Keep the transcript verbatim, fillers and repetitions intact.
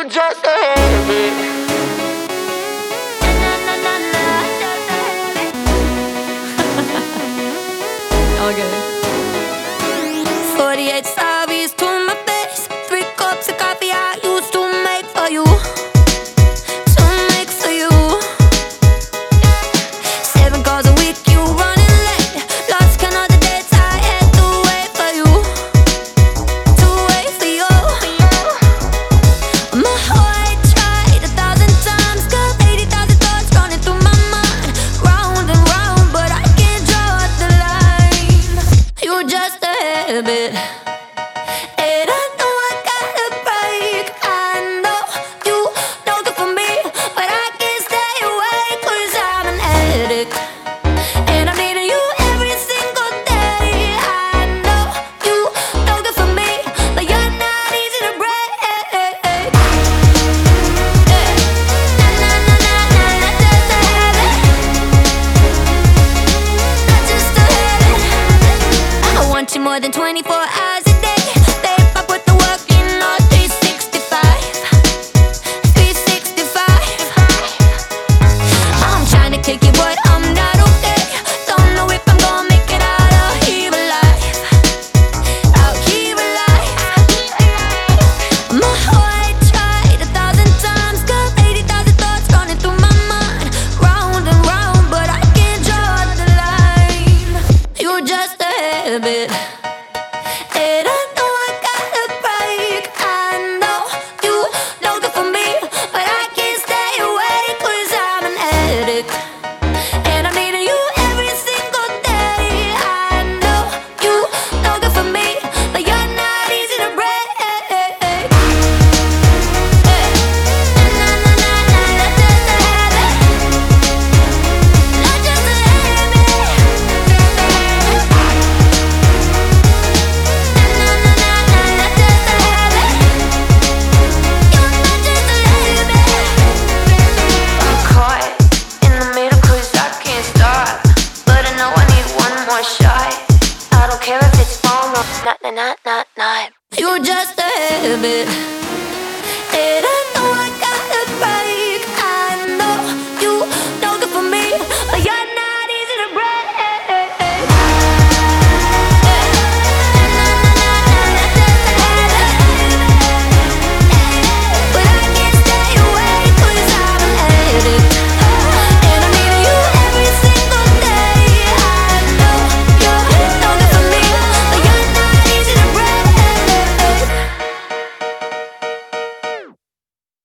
You just a habit. All good. forty-eight sorries to my face. Three cups of coffee I used to make for you. To make for you. Seven calls a week, you running late. Lost count of the dates I had to wait for you. To wait for you. My heart tried a thousand times. Got eighty thousand thoughts running through my mind. Round and round, but I can't draw the line. You just a habit. And I know I gotta break. I know you know good for me, but I can't stay away 'cause I'm an addict. And I'm needing you every single day. I know you know good for me, but you're not easy to break. Yeah. Na na na na na, not just a habit. Not just a habit. I want you more than twenty-four hours a day. Babe, I put the work in all three sixty-five. three sixty-five. I'm trying to kick it, but I'm not okay. Don't know if I'm gonna make it out of here alive. Out here alive. My heart tried a thousand times. Got eighty thousand thoughts running through my mind. Round and round, but I can't draw the line. You just a habit. And I know I gotta break. I know you know good for me, but I can't stay away 'cause I'm an addict. And I'm needing you every single day. I know you know good for me, but you're not easy to break. Na na na na na, not just a habit. Not just a habit. I'm caught in the middle 'cause I can't stop, but I know I need one more shot. I don't care if it's on or not, not, not, not, not. You just a habit.